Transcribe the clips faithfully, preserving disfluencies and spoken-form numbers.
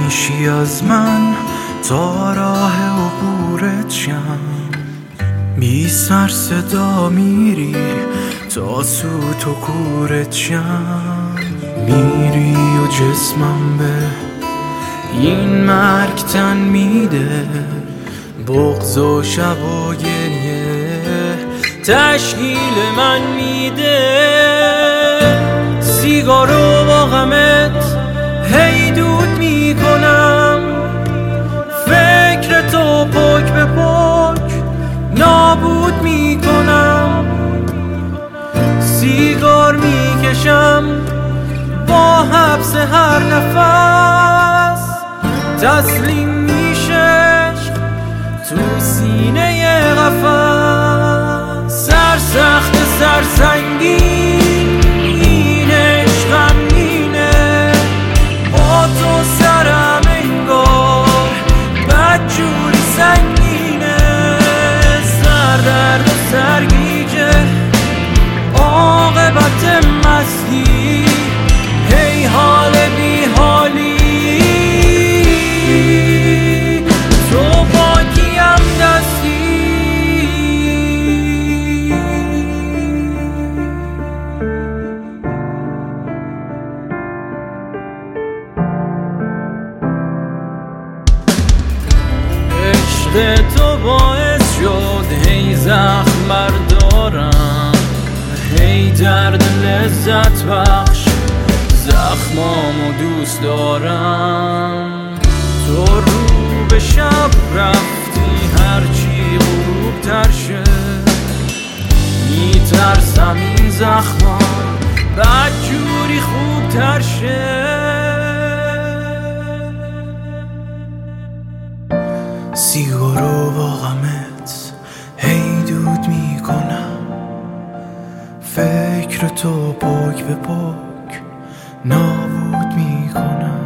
میشی از من تا راه عبورت شم، بی سر صدا میری تا سوت و کورت شم. میری و جسمم به این مرگ تن میده، بغض و شب و گریه تشکیل من میده. سیگارو با غمت هی دود میکنم، فکر تو پک به پک نابود میکنم. سیگار میکشم با حبس هر نفس، تسلیم میشه تو سینه قفس. سرسخت سرسنگین این عشقم مینه، با تو سرم انگار بدجوری سنگینه. سردرد و سرگیجه عاقبت مستی، هی حال بی حالی تو باکیم دستی. عشق تو باعث شد هی زخم بردارم، هی درد لذت بخش زخمامو دوست دارم. تو رو به شب رفتی هرچی غروب تر شه، میترسم این زخمام بدجوری خوب تر شه. سیگارو با غمت هی دود میکنم، فکر تو پاک به پاک نابود میکنم.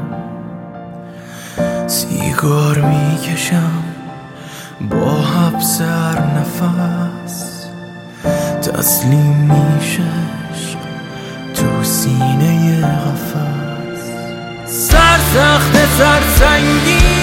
سیگار میکشم با حبس هر نفس، تسلیم میشه تو سینه قفس. سرسخت سرسنگین